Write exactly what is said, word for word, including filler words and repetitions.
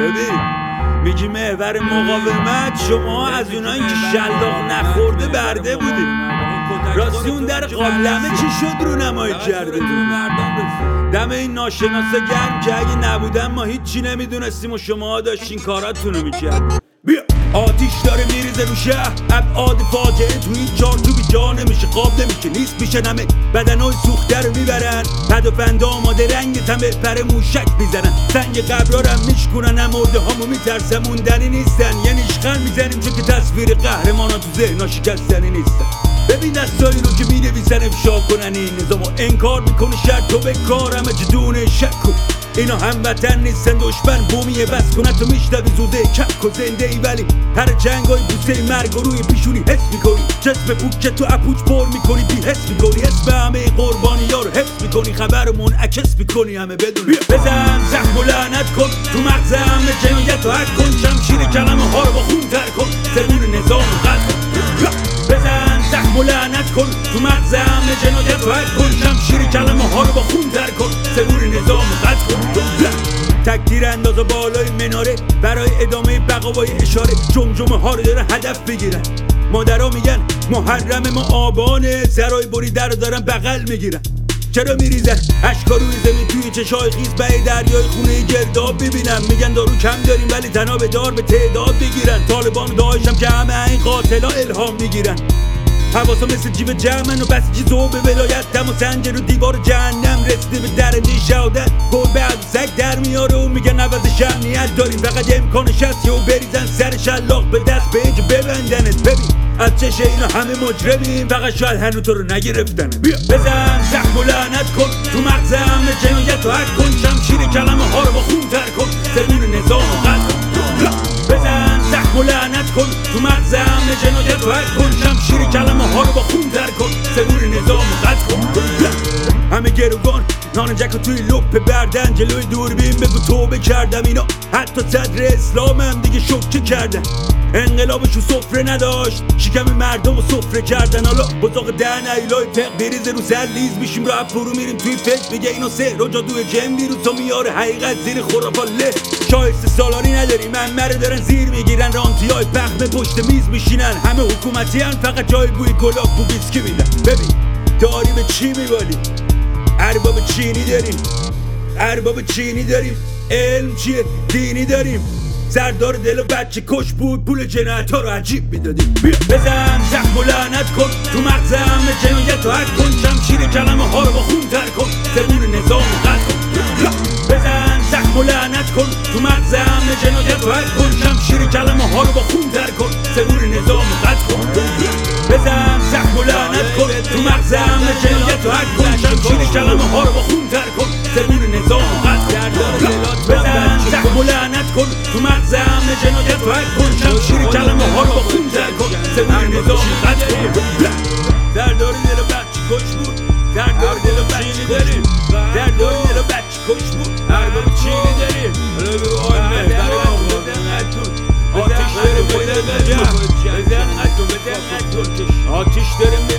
ببین میگی محور مقاومت، شما از اونایی که شلاق نخورده برده بودید. راستی اون در قابلمه چی شد رو نمایی کرده؟ دم این ناشناسا گرم که اگه نبودن ما هیچی نمیدونستیم و شما داشتین کاراتونو میکرد. بیا آتیش داره میریزه رو شهر، ابعاد فاجعه تو این چار تو بی جا نمیشه، قاب نمیشه، نیست میشه نمه بدنای سوخته رو میبرن، پد و پنده آماده رنگ تمه پر موشک میزنن، سنگ قبرارم میشکنن، مرده هامو میترسن موندنی نیستن، یه نیشخن میزنیم چون که تصویر قهرمانا تو ذهنا شکستنی نیستن. ببین دستایی رو که می‌نویسن افشا کنن این نظامو انکار میکنی، شرط تو به کار همه جدونه شک کن، اینا هموطن نیستن دشمن بومیه، بس کنن تو میشنوی زوده کک و زنده ای، ولی هر جنگای بوسه مرگ و روی پیشونی حس میکنی، جسم پوک که تو اپوچ پر میکنی بی حس میکنی، اسم همه قربانی ها رو حفظ میکنی، خبرمون عکس میکنی همه بدون بزن زخم و لعنت کن تو مغز همه جنایت و حد کن، شمشیر کلمه ها رو با خون تر کن، زبون نظام قلب بزن زخم و لعنت کن تو مغز همه جنایت و حد کن، شمشیر کلمه ها رو با خون تر کن، زبون نظام قلب کن. تکتیر انداز بالای مناره برای ادامه بقاوای اشاره، جمجمه ها رو دارن هدف بگیرن، مادرها میگن محرم ما آبانه، سرای بری در رو دارن بغل میگیرن، چرا میریزن اشکا روی زمین توی چشای خیز به دریای خونه گرداب ببینم، میگن دارو کم داریم ولی تنها به دار به تعداد بگیرن، طالبان و داعشم که همه این قاتلا الهام میگیرن، حواسا مثل جیب جمعن و بسیجی زوب ولایت، دم و سنجر و دیوار جهنم رسیده به درنده شهادت، گربه از سگ در میاره و میگن عوض شمنیت داریم، فقط امکانش هست و بریزن سر شلاق به دست به اینجا ببندنت. ببین از چشه اینا همه مجرمیم، فقط شاید هنو تو رو نگرفتن. بیا بزن زخم و لعنت کن تو مغز همه جنایت و حد کن، شمشیر کلمه ها رو با خون تر کن، زبون نظام قلب کن. بزن زخم و لعنت کن تو مغز همه جنایت و حد کن، شمشیر کلمه ها رو با خون تر کن، زبون نظام قلب کن. همه گروگان نان جکو توی لپ بردن، جلوی دوربین بگو توبه کردم، اینا حتی صدر اسلام هم دیگه شوکه کردن، انقلابشو سفره نداشت شکم مردم رو سفره کردن، حالا بزاق دهن ایلای تق بریزه رو سر لیز میشیم رو فرو میریم توی فکر، میگه اینو سحر و جادوی جن ویروس و میاره حقیقت زیر خرافات له، شایسته سالاری نداریم همه رو دارن زیر میگیرن، رانتی های پخمه پشت میز میشینن، همه حکومتی هن فقط جای بوی گلاب بو ویسکی میدن. ببین داری به چی میبالی؟ ارباب چینی داریم، ارباب چینی داریم، علم چیه؟ دینی داریم، سردار دل و بچه کش بود پول جنایت ها رو عجیب میدادیم. بزن زخم و لعنت کن تو مغز همه جنایت و حد کن، شمشیر کلمه ها رو با خون تر کن، زبون نظام قلب کن. بزن زخم و لعنت کن تو مغز همه جنایت و حد کن، شمشیر کلمه ها رو با خون تر کن، زبون نظام قلب کن. بزن زخم و لعنت کن تو مغز همه جنایت و حد کن، شمشیر کلمه ها رو با خون تر کن، زبون نظام قلب کن. بزن زخم و لعنت کن تو مغز همه جنایت و حد کن، شمشیر کلمه ها رو با خون تر کن، زبون نظام قلب کن. درداری دل و بچه کش بود، درداری دل و بچه کش بود، درداری دل و بچه کش بود، ارباب چینی داریم، حالا بگو آی مهدر آتیش داریم بزن نکن، بزن نکن، آتیش داریم